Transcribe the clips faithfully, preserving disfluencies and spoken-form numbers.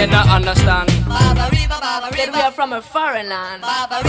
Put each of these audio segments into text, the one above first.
you not understand that we are from a foreign land.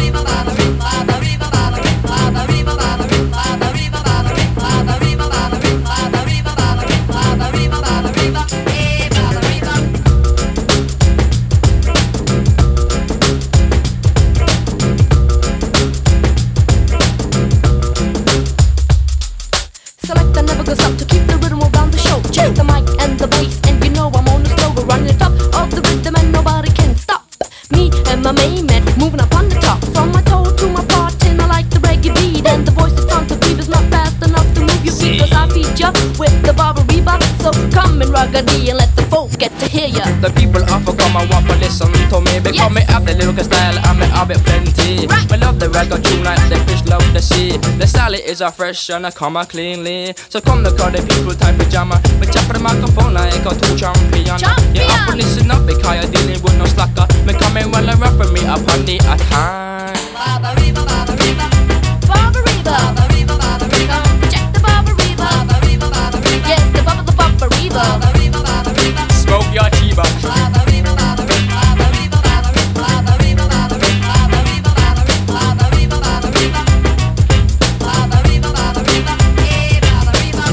Selector never goes up to keep the rhythm around the show. Check the mic and the bass, and you know I'm on the slow. We're running the top of the rhythm and nobody can stop me and my main man moving up on the top. From my toe to my part, and I like the reggae beat, and the voice that's on the beat is not fast enough to move your feet. Cause I feature with the Barbariba, so come and ruggedy and let the folk get to hear ya. The people of Gomma want to listen to me because Yes. me have the lyrical style and me have it plenty. Right. Me love the reggae tune like the fish love the sea. The style is a fresh and I come a cleanly. So come look how the people type pajama. Me chop the microphone like a two champion. Champion. You have to listen up because you're dealing with no slacker. Me coming well and rough for me upon the attack. Barbariba, Barbariba, Barbariba, Barbariba, Barbariba. Check the Barbariba, Barbariba, Barbariba. Yes, the Barbariba, Barbariba, Barbariba, Barbariba. Smoke your chiba. Barbariba, Barbariba, Barbariba, Barbariba, Barbariba, Barbariba, Barbariba, Barbariba, Barbariba, Barbariba, eh, Barbariba.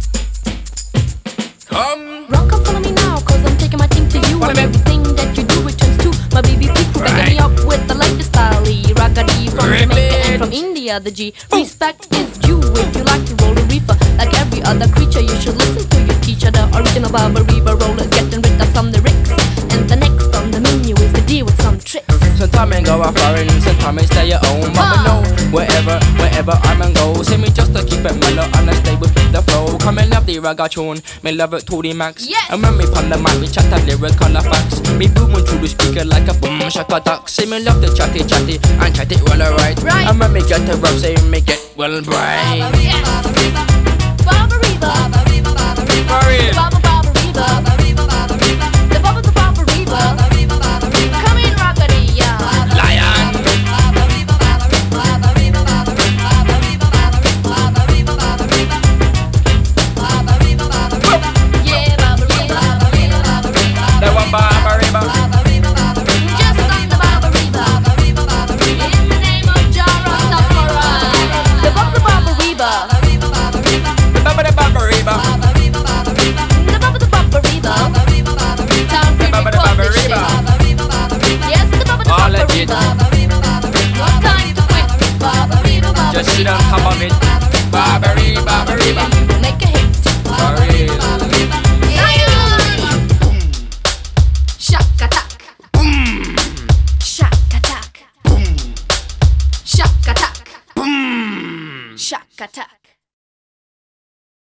Come. Rock, come follow me now, cause I'm taking my team to you. Follow And me. everything that you do returns to my B B P crew. Backing me Right. up with the latest style, Raggedy from Rip Jamaica it. and from India, the G. Respect is due if you like to roll a reefer. Like every other creature, you should listen to your teacher. The original Barbariba roller is getting rid of some lyrics. And the next on the menu is to deal with some tricks. Sometimes I go a foreign, sometimes I stay at home. But me know wherever, wherever I'm and go. See me just to keep it mellow and I stay with the flow. Come and love the reggae tune, me love it to the max. Yes. And when me pon the mic, me chat a lyrical facts. Me booming through the speaker like a boom shaka duck. See me love the chatty chatty and chat it well alright. Right. And when me get the rub, say me get well bright. Barbariba, Barbariba, Barbariba, Barbariba, For real. Barbariba, Barbariba, Barbariba, the Barbariba, the Barbariba, Barbariba, Barbariba. Come in, Raggedy, yeah. Lion. Barbariba, Barbariba, Barbariba, Barbariba, Barbariba, Barbariba, Barbariba, Barbariba, Barbariba. Yeah, Barbariba, Barbariba, Barbariba. The one Barbariba. Barbariba, Barbariba. Just like the Barbariba, Barbariba, Barbariba. In the name of Jah Rastafari. The Barbariba, Barbariba. The Barbariba. Barbariba. Barbariba, Barbariba. The Barbariba, Barbariba. Barbariba, Barbariba. Time for The Barbariba, record this shit. Barbariba. Barbariba, Barbariba. Yes, the Barbariba, All legit. Barbariba. Barbariba, no time to quit. Barbariba, Barbariba. Just sit on top of it. Barbariba, Barbariba. Make a hit. For real. Lion. Shock attack. Shock attack. Shock attack. Shock attack.